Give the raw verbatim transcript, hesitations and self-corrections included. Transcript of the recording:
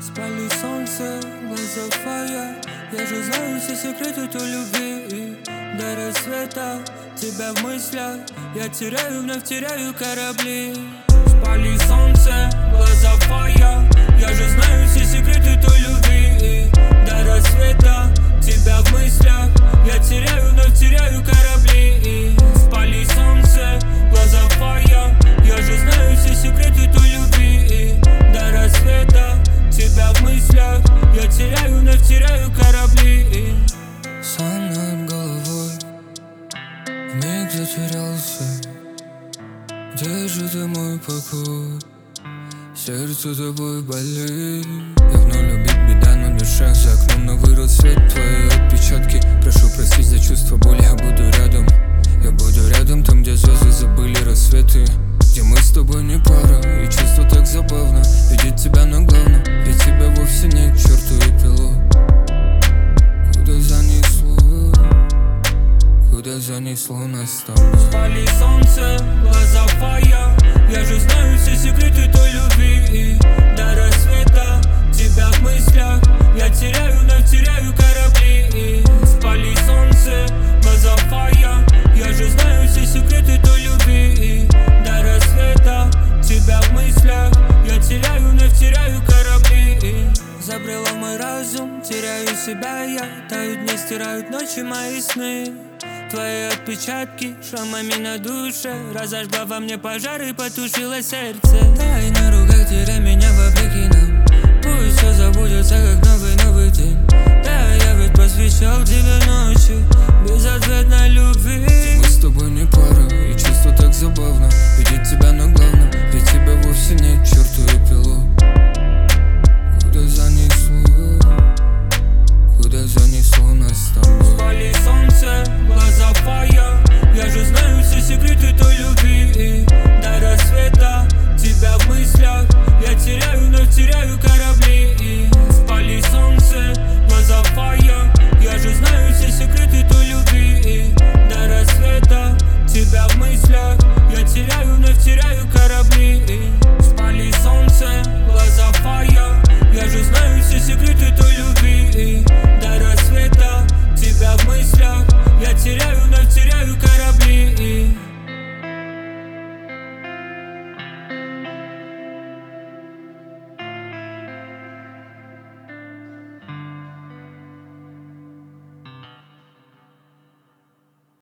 Спали солнце, глаза фая. Я же знаю все секреты той любви. До рассвета тебя в мыслях я теряю, вновь теряю корабли. Спали солнце, глаза фая. Я же знаю все секреты той любви. До рассвета тебя в мыслях я теряю, вновь теряю корабли. Спали солнце, глаза фая. Я же знаю все секреты той любви. До рассвета тебя в мыслях я теряю, вновь теряю корабли. Сон над головой вмиг затерялся. Где же ты, мой покой? Сердце тобой болит. Давно любить беда на душе. За окном новый рассвет, твои отпечатки. Прошу простить за чувство боли, я буду рядом. Я буду рядом, там, где звезды забыли рассветы. Где мы с тобой не пара, и чувство так забавно. Видеть тебя на главном, ведь тебя вовсе не к черту и пилот. Куда занесло, куда занесло нас там? Спали солнце, глаза фая. Я же знаю все секреты той любви. До рассвета тебя в мыслях я теряю, вновь теряю корабли. Спали солнце, глаза фая. Я же знаю все секреты той любви. До рассвета тебя в мыслях я теряю, вновь теряю корабли. Забрела мой разум, теряю себя я. Тают дни, стирают ночи мои сны. Твои отпечатки шрамами на душе. Разожгла во мне пожар и потушила сердце. Дай на руках, теряй меня вопреки нам. Пусть все забудется, как новый-новый день. Да, я ведь посвящал тебе ночи безответной любви.